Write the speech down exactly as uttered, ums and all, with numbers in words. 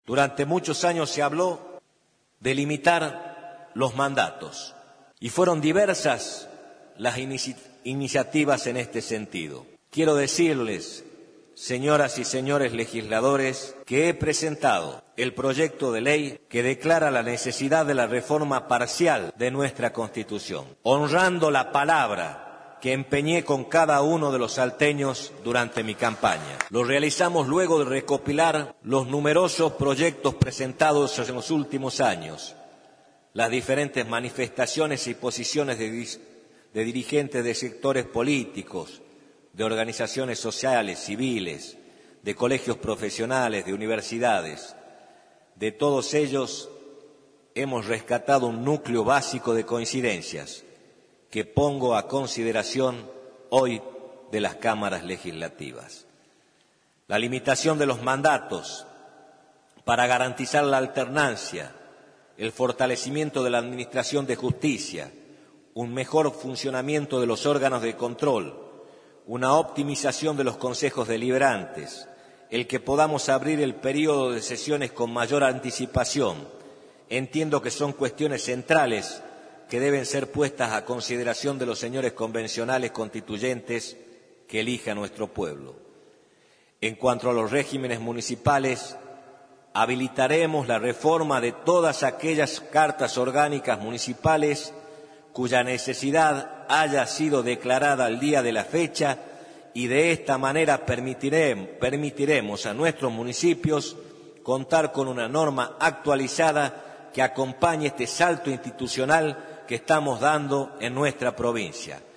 Durante muchos años se habló de limitar los mandatos y fueron diversas las inici- iniciativas en este sentido. Quiero decirles, señoras y señores legisladores, que he presentado el proyecto de ley que declara la necesidad de la reforma parcial de nuestra Constitución, honrando la palabra que empeñé con cada uno de los salteños durante mi campaña. Lo realizamos luego de recopilar los numerosos proyectos presentados en los últimos años, las diferentes manifestaciones y posiciones de, de dirigentes de sectores políticos, de organizaciones sociales, civiles, de colegios profesionales, de universidades. De todos ellos hemos rescatado un núcleo básico de coincidencias que pongo a consideración hoy de las cámaras legislativas. La limitación de los mandatos para garantizar la alternancia, el fortalecimiento de la administración de justicia, un mejor funcionamiento de los órganos de control, una optimización de los consejos deliberantes, el que podamos abrir el período de sesiones con mayor anticipación. Entiendo que son cuestiones centrales que deben ser puestas a consideración de los señores convencionales constituyentes que elija nuestro pueblo. En cuanto a los regímenes municipales, habilitaremos la reforma de todas aquellas cartas orgánicas municipales cuya necesidad haya sido declarada al día de la fecha, y de esta manera permitiremos, permitiremos a nuestros municipios contar con una norma actualizada que acompañe este salto institucional que estamos dando en nuestra provincia.